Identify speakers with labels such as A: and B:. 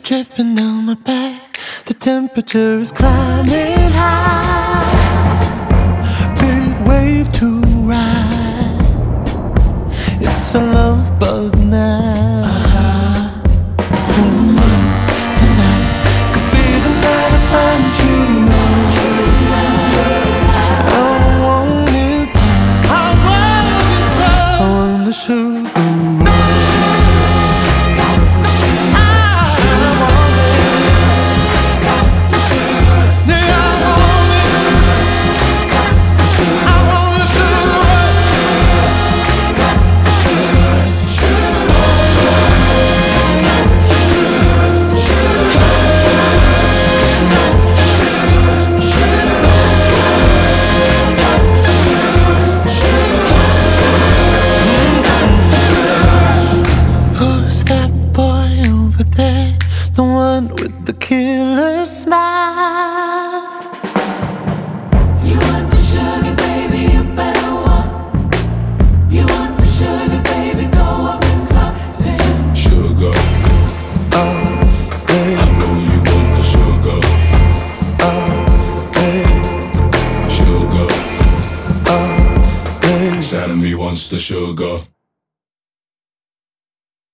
A: dripping down my back. The temperature is climbing high. Big wave to ride. It's a love bug now. Tonight could be the night I find you. I want this time. I want the sugar rush. The one with the killer smile.
B: You want the sugar, baby, you better walk. You want the sugar, baby, go up and talk to him.
C: Sugar,
A: Hey,
C: I know you want the sugar.
A: hey,
C: Sugar,
A: hey.
C: Sammy wants the sugar.